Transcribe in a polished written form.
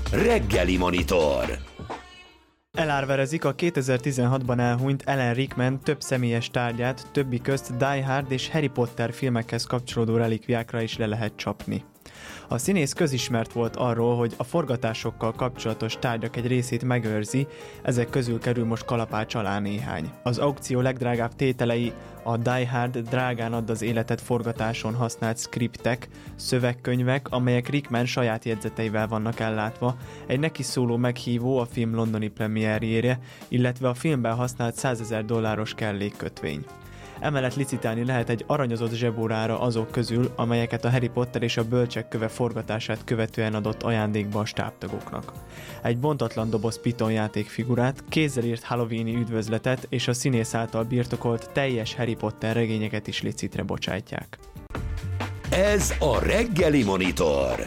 Reggeli Monitor. Elárverezik a 2016-ban elhunyt Alan Rickman több személyes tárgyát, többi közt Die Hard és Harry Potter filmekhez kapcsolódó relikviákra is le lehet csapni. A színész közismert volt arról, hogy a forgatásokkal kapcsolatos tárgyak egy részét megőrzi, ezek közül kerül most kalapács alá néhány. Az aukció legdrágább tételei a Die Hard drágán add az életet forgatáson használt skriptek, szövegkönyvek, amelyek Rickman saját jegyzeteivel vannak ellátva, egy neki szóló meghívó a film londoni premierjére, illetve a filmben használt $100,000 kellékkötvény. Emellett licitálni lehet egy aranyozott zsebórára azok közül, amelyeket a Harry Potter és a Bölcsek köve forgatását követően adott ajándékba a stábtagoknak. Egy bontatlan doboz Piton játékfigurát, kézzel írt Halloween-i üdvözletet és a színész által birtokolt teljes Harry Potter regényeket is licitre bocsátják. Ez a Reggeli Monitor.